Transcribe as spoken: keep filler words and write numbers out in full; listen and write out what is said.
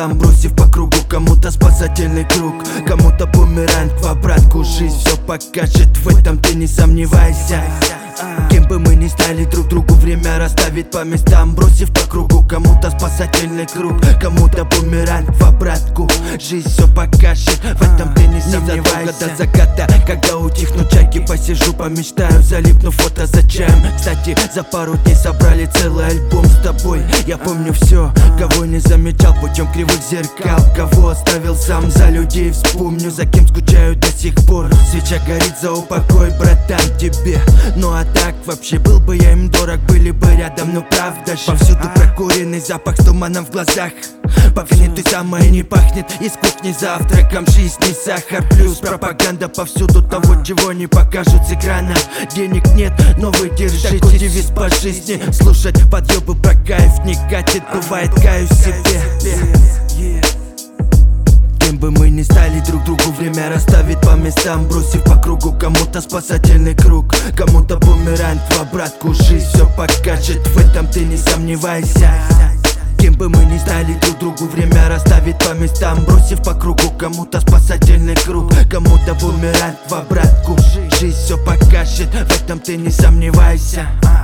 местам, бросив по кругу. Кому-то спасательный круг, кому-то бумеранг в обратку. Жизнь все покажет, в этом ты не сомневайся. Кем бы мы ни стали, друг другу время расставит по местам, бросив по кругу. Кому-то спасательный круг, кому-то бумеранг в обратку. Жизнь все покажет, в этом ты не сомневайся. До заката, когда утихнут чайки, посижу, помечтаю, залипну фото за чаем. Кстати, за пару дней собрали целый альбом с тобой. Я помню все, кого не замечал путем кривых зеркал, кого оставил сам, за людей вспомню, за кем скучаю до сих пор. Свеча горит за упокой, братан, тебе. Ну а так вообще был бы я им дорог, были бы рядом, но правда же повсюду прокуренный запах с туманом в глазах. Повсюду ты самое не пахнет, из кухни завтраком жизни сахар. Плюс пропаганда повсюду того, чего не покажут с экрана. Денег нет, но вы держите девиз по жизни. Слушать подъебы про кайф не катит, бывает каюсь себе. Кем бы мы ни стали, друг другу время расставит по местам, бросив по кругу. Кому-то спасательный круг, кому-то бумеранг в обратку. Жизнь все покажет, в этом ты не сомневайся. Кем бы мы ни стали, друг другу время расставит по местам, бросив по кругу. Кому-то спасательный круг, кому-то бумеранг в обратку. Жизнь все покажет, в этом ты не сомневайся.